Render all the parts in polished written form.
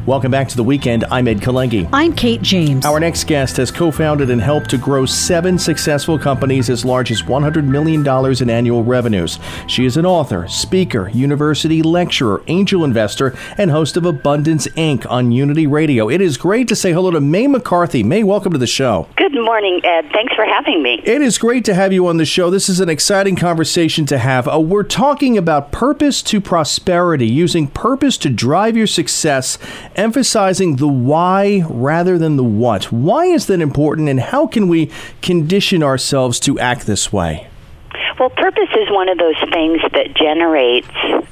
Welcome back to The Weekend. I'm Ed Kalengi. I'm Kate James. Our next guest has co-founded and helped to grow 7 successful companies as large as $100 million in annual revenues. She is an author, speaker, university lecturer, angel investor, and host of Abundance Inc. on Unity Radio. It is great to say hello to May McCarthy. May, welcome to the show. Good morning, Ed. Thanks for having me. It is great to have you on the show. This is an exciting conversation to have. We're talking about purpose to prosperity, using purpose to drive your success, emphasizing the why rather than the what. Why is that important, and how can we condition ourselves to act this way? Well, purpose is one of those things that generates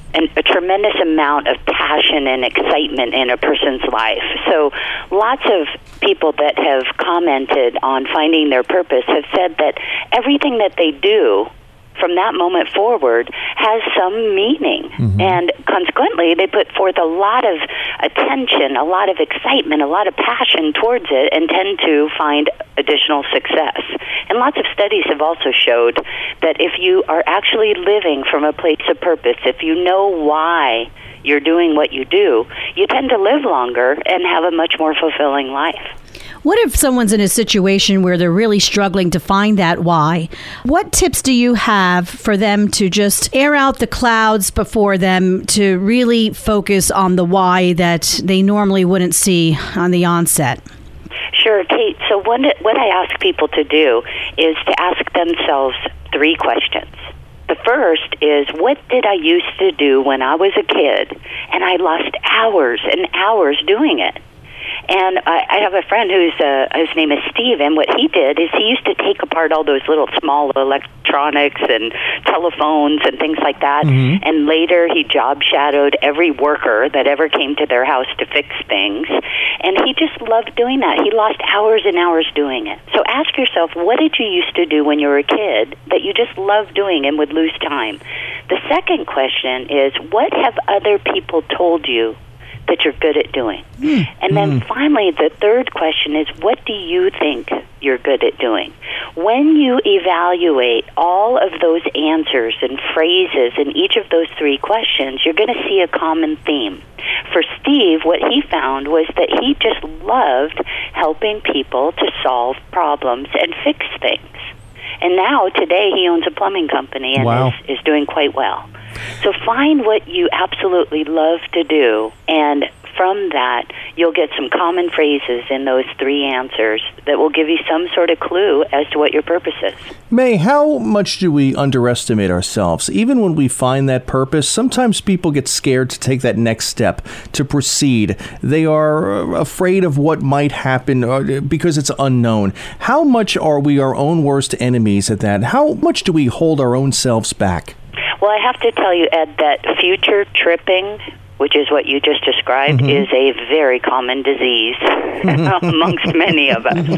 a tremendous amount of passion and excitement in a person's life. So lots of people that have commented on finding their purpose have said that everything that they do from that moment forward has some meaning. Mm-hmm. And consequently, they put forth a lot of attention, a lot of excitement, a lot of passion towards it, and tend to find additional success. And lots of studies have also showed that if you are actually living from a place of purpose, if you know why you're doing what you do, you tend to live longer and have a much more fulfilling life. What if someone's in a situation where they're really struggling to find that why? What tips do you have for them to just air out the clouds before them to really focus on the why that they normally wouldn't see on the onset? Sure, Kate. So what I ask people to do is to ask themselves 3 questions. The first is, what did I used to do when I was a kid and I lost hours and hours doing it? And I have a friend his name is Steve, and what he did is he used to take apart all those little small electronics and telephones and things like that, mm-hmm. and later he job shadowed every worker that ever came to their house to fix things, and he just loved doing that. He lost hours and hours doing it. So ask yourself, what did you used to do when you were a kid that you just loved doing and would lose time? The second question is, what have other people told you that you're good at doing? And then finally, the third question is, what do you think you're good at doing? When you evaluate all of those answers and phrases in each of those 3 questions, you're going to see a common theme. For Steve, what he found was that he just loved helping people to solve problems and fix things. And now, today, he owns a plumbing company and is doing quite well. So find what you absolutely love to do, and from that, you'll get some common phrases in those 3 answers that will give you some sort of clue as to what your purpose is. May, how much do we underestimate ourselves? Even when we find that purpose, sometimes people get scared to take that next step, to proceed. They are afraid of what might happen because it's unknown. How much are we our own worst enemies at that? How much do we hold our own selves back? Well, I have to tell you, Ed, that future tripping, which is what you just described, mm-hmm. is a very common disease amongst many of us.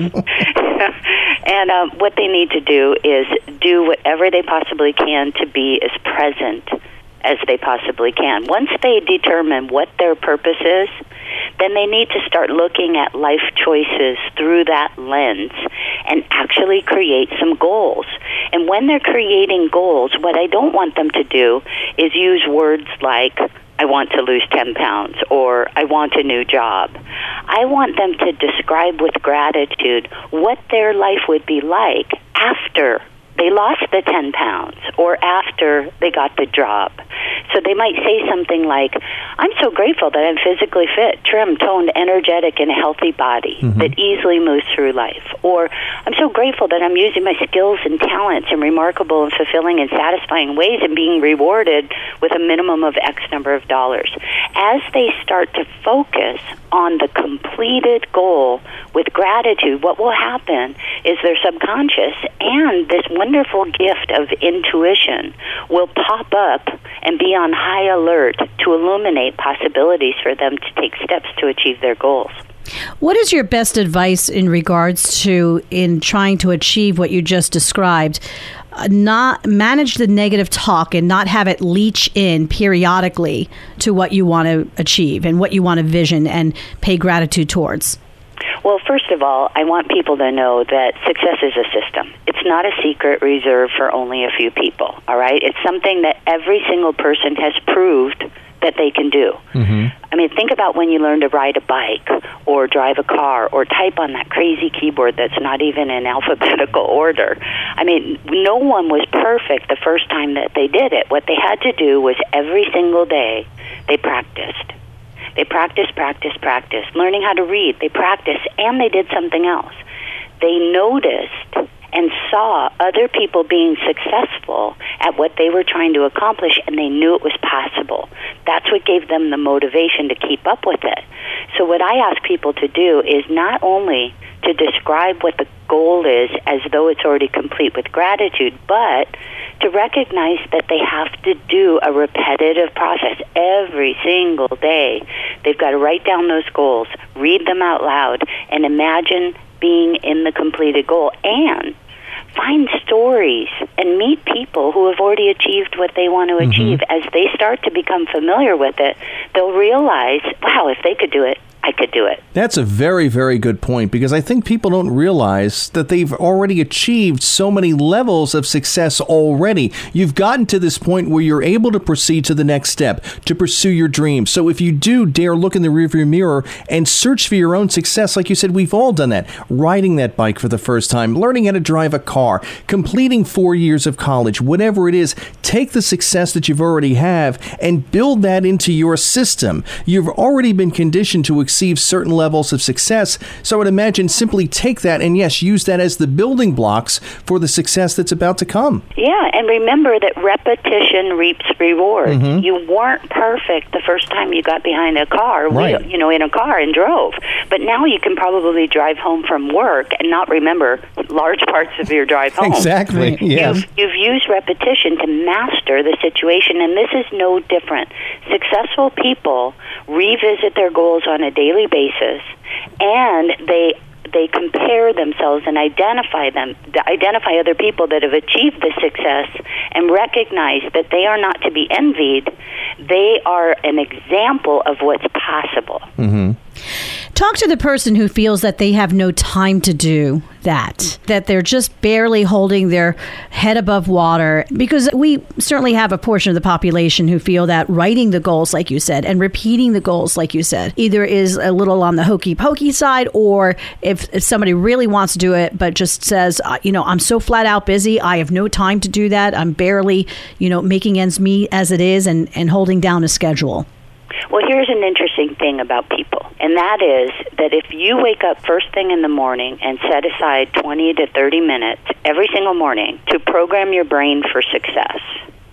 And what they need to do is do whatever they possibly can to be as present as they possibly can. Once they determine what their purpose is, then they need to start looking at life choices through that lens and actually create some goals. And when they're creating goals, what I don't want them to do is use words like, I want to lose 10 pounds, or I want a new job. I want them to describe with gratitude what their life would be like after they lost the 10 pounds or after they got the job. So they might say something like, I'm so grateful that I'm physically fit, trim, toned, energetic, and a healthy body mm-hmm. that easily moves through life. Or I'm so grateful that I'm using my skills and talents in remarkable and fulfilling and satisfying ways and being rewarded with a minimum of X number of dollars. As they start to focus on the completed goal with gratitude, what will happen is their subconscious and this wonderful gift of intuition will pop up and be on high alert to illuminate possibilities for them to take steps to achieve their goals. What is your best advice in regards to in trying to achieve what you just described? Not manage the negative talk and not have it leach in periodically to what you want to achieve and what you want to vision and pay gratitude towards. Well, first of all, I want people to know that success is a system. It's not a secret reserved for only a few people, all right? It's something that every single person has proved that they can do. I mean, think about when you learn to ride a bike or drive a car or type on that crazy keyboard that's not even in alphabetical order. I mean, no one was perfect the first time that they did it. What they had to do was every single day they practiced. They practiced, learning how to read. They practiced, and they did something else. They noticed and saw other people being successful at what they were trying to accomplish, and they knew it was possible. That's what gave them the motivation to keep up with it. So what I ask people to do is not only to describe what the goal is as though it's already complete with gratitude, but to recognize that they have to do a repetitive process every single day. They've got to write down those goals, read them out loud, and imagine being in the completed goal, and find stories and meet people who have already achieved what they want to achieve. As they start to become familiar with it, they'll realize, wow, if they could do it, I could do it. That's a very, very good point, because I think people don't realize that they've already achieved so many levels of success already. You've gotten to this point where you're able to proceed to the next step, to pursue your dreams. So if you do dare look in the rearview mirror and search for your own success, like you said, we've all done that. Riding that bike for the first time, learning how to drive a car, completing 4 years of college, whatever it is, take the success that you've already have and build that into your system. You've already been conditioned to exceed certain levels of success. So I would imagine simply take that and, yes, use that as the building blocks for the success that's about to come. Yeah, and remember that repetition reaps reward. You weren't perfect the first time you got behind a car, right, in a car and drove. But now you can probably drive home from work and not remember large parts of your drive home. Exactly, yes. You've used repetition to master the situation, and this is no different. Successful people revisit their goals on a daily basis, and they compare themselves and identify other people that have achieved the success, and recognize that they are not to be envied. They are an example of what's possible. Talk to the person who feels that they have no time to do that they're just barely holding their head above water, because we certainly have a portion of the population who feel that writing the goals, like you said, and repeating the goals, like you said, either is a little on the hokey pokey side, or if somebody really wants to do it but just says, I'm so flat out busy, I have no time to do that, I'm barely, making ends meet as it is, and holding down a schedule. Well, here's an interesting thing about people, and that is that if you wake up first thing in the morning and set aside 20 to 30 minutes every single morning to program your brain for success.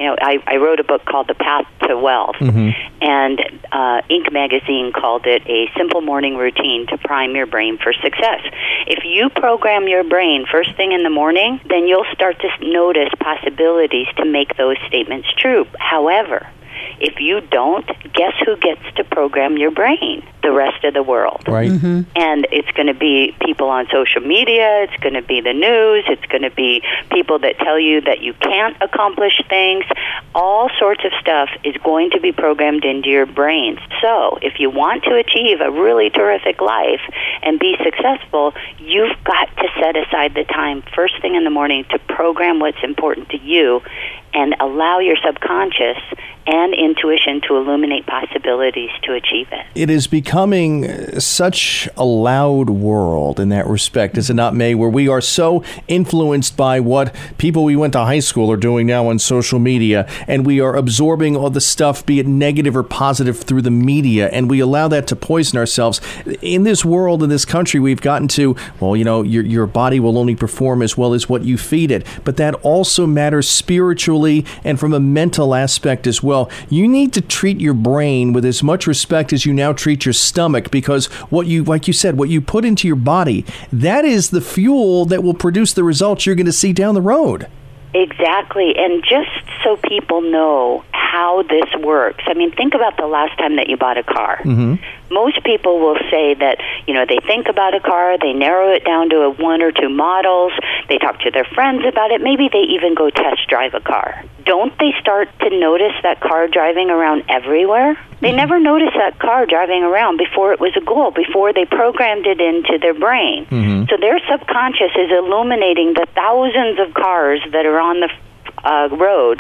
I wrote a book called The Path to Wealth, and Inc. magazine called it a simple morning routine to prime your brain for success. If you program your brain first thing in the morning, then you'll start to notice possibilities to make those statements true. However, if you don't, guess who gets to program your brain? The rest of the world. Right. And it's going to be people on social media, it's going to be the news, it's going to be people that tell you that you can't accomplish things. All sorts of stuff is going to be programmed into your brains. So if you want to achieve a really terrific life and be successful, you've got to set aside the time first thing in the morning to program what's important to you and allow your subconscious and intuition to illuminate possibilities to achieve it. It is becoming such a loud world in that respect, is it not, May, where we are so influenced by what people we went to high school are doing now on social media, and we are absorbing all the stuff, be it negative or positive, through the media, and we allow that to poison ourselves. In this world, in this country, we've gotten to, your body will only perform as well as what you feed it, but that also matters spiritually and from a mental aspect as well. You need to treat your brain with as much respect as you now treat your stomach, because what you put into your body, that is the fuel that will produce the results you're going to see down the road. Exactly. And just so people know how this works, think about the last time that you bought a car. Most people will say that, they think about a car, they narrow it down to 1 or 2 models, they talk to their friends about it, maybe they even go test drive a car. Don't they start to notice that car driving around everywhere? They never noticed that car driving around before it was a goal, before they programmed it into their brain. So their subconscious is illuminating the thousands of cars that are on the road,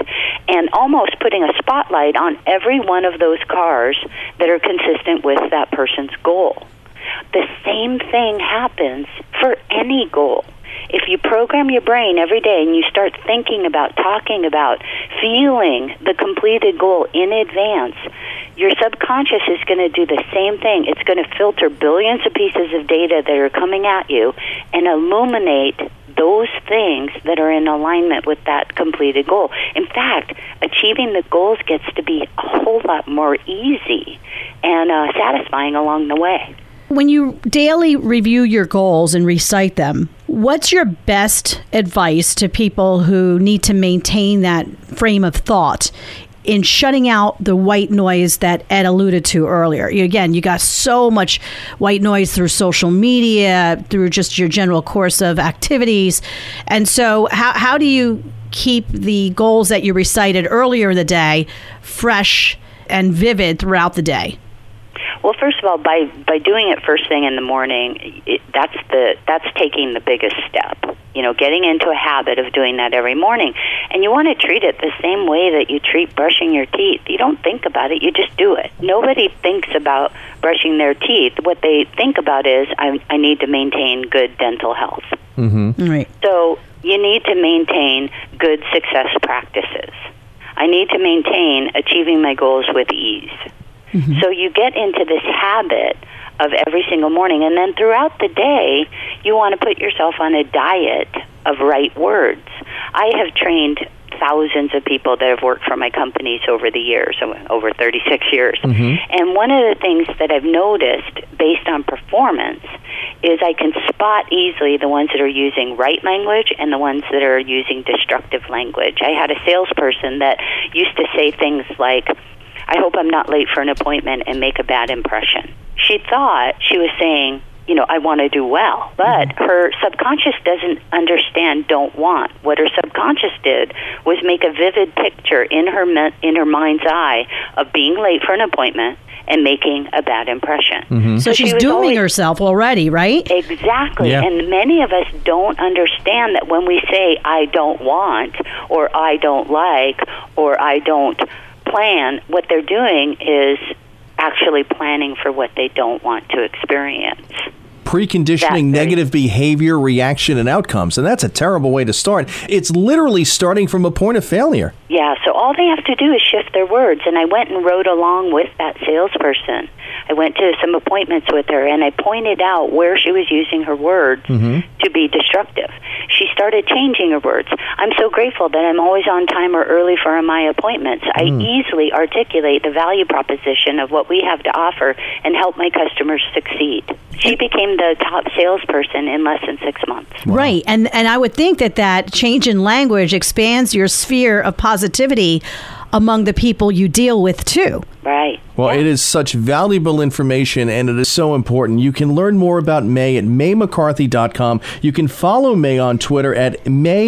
and almost putting a spotlight on every one of those cars that are consistent with that person's goal. The same thing happens for any goal. If you program your brain every day and you start thinking about, talking about, feeling the completed goal in advance, your subconscious is going to do the same thing. It's going to filter billions of pieces of data that are coming at you and illuminate those things that are in alignment with that completed goal. In fact, achieving the goals gets to be a whole lot more easy and satisfying along the way. When you daily review your goals and recite them, what's your best advice to people who need to maintain that frame of thought in shutting out the white noise that Ed alluded to earlier? Again, you got so much white noise through social media, through just your general course of activities. And so how do you keep the goals that you recited earlier in the day fresh and vivid throughout the day? Well, first of all, by doing it first thing in the morning, that's taking the biggest step. Getting into a habit of doing that every morning. And you want to treat it the same way that you treat brushing your teeth. You don't think about it, you just do it. Nobody thinks about brushing their teeth. What they think about is, I need to maintain good dental health. Mm-hmm. Right. So you need to maintain good success practices. I need to maintain achieving my goals with ease. Mm-hmm. So you get into this habit of every single morning, and then throughout the day, you want to put yourself on a diet of right words. I have trained thousands of people that have worked for my companies over the years, over 36 years. Mm-hmm. And one of the things that I've noticed based on performance is I can spot easily the ones that are using right language and the ones that are using destructive language. I had a salesperson that used to say things like, I hope I'm not late for an appointment and make a bad impression. She thought she was saying, I want to do well. But her subconscious doesn't understand don't want. What her subconscious did was make a vivid picture in her mind's eye of being late for an appointment and making a bad impression. Mm-hmm. So she's dooming herself already, right? Exactly. Yeah. And many of us don't understand that when we say, I don't want, or I don't like, or I don't plan, what they're doing is actually planning for what they don't want to experience. Preconditioning negative behavior, reaction, and outcomes. And that's a terrible way to start. It's literally starting from a point of failure. Yeah, so all they have to do is shift their words. And I went and rode along with that salesperson. I went to some appointments with her, and I pointed out where she was using her words to be destructive. She started changing her words. I'm so grateful that I'm always on time or early for my appointments. I easily articulate the value proposition of what we have to offer and help my customers succeed. She became the top salesperson in less than 6 months. Wow. Right. And I would think that change in language expands your sphere of positivity among the people you deal with, too. Right. Well, It is such valuable information, and it is so important. You can learn more about May at maymccarthy.com. You can follow May on Twitter at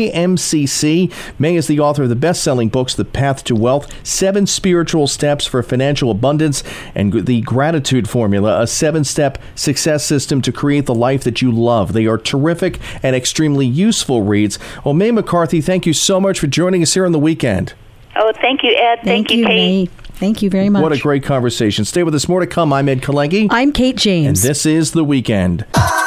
MayMCC. May is the author of the best-selling books, The Path to Wealth, 7 Spiritual Steps for Financial Abundance, and The Gratitude Formula, a 7-step success system to create the life that you love. They are terrific and extremely useful reads. Well, May McCarthy, thank you so much for joining us here on The Weekend. Oh, thank you, Ed. Thank you, Kate. May. Thank you very much. What a great conversation. Stay with us. More to come. I'm Ed Kalengi. I'm Kate James. And this is The Weekend.